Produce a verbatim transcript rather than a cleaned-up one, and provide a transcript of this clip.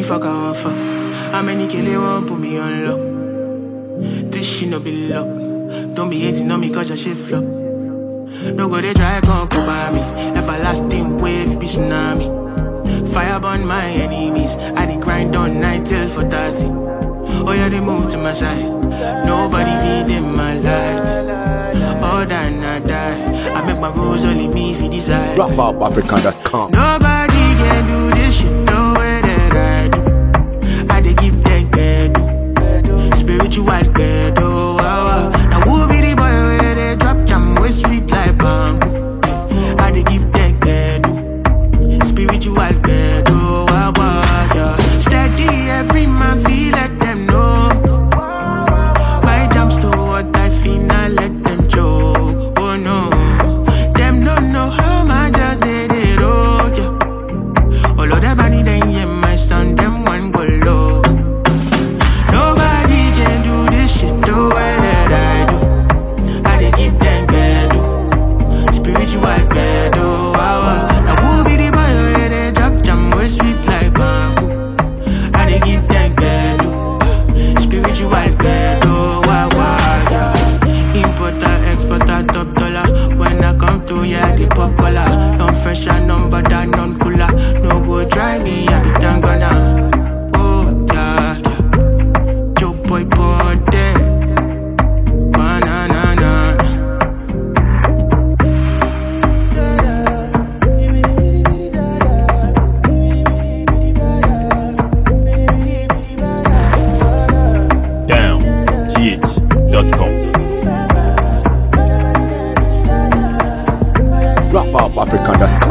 fuck I want fuck? How many kill they want put me on lock? This shit no be luck. Don't be hating on me cause your shit flop. No go they try come come by me. Everlasting wave be tsunami. Fire burn my enemies. I dey grind on night till for thirty. Oh yeah, they move to my side. Nobody feed in my life. All than I die. I make my rules only me if you decide. Rap up African dot com. Nobody can do this shit the way that I do. I dey give them bedu. Spiritual bedu. Wow, wow. Now who be the boy where they drop jam with sweet like bamboo? I dey give them bedu. Spiritual bedu. Wow, wow, yeah. Steady every man feel let them know. My jams to what I feel, I let them joke. Oh no, them don't know how much I say they roll, yeah. All of them money they in my stand, them one go low. Nobody can do this shit the way that I do. I dey give them bedu, spiritual bedu, wow, wow. Now who be the boy where they drop jam with sweet like bamboo? I dey give them bedu, spiritual bedu, wow, wow, yeah. Importer, exporter, top dollar. When I come to yeah, the pop collar. Non fresh and non bad non cooler. No go try me, I be tangana. Oh yeah, yeah. Joe boy ponte, banana na. down g h dot com. Rap up African dot com.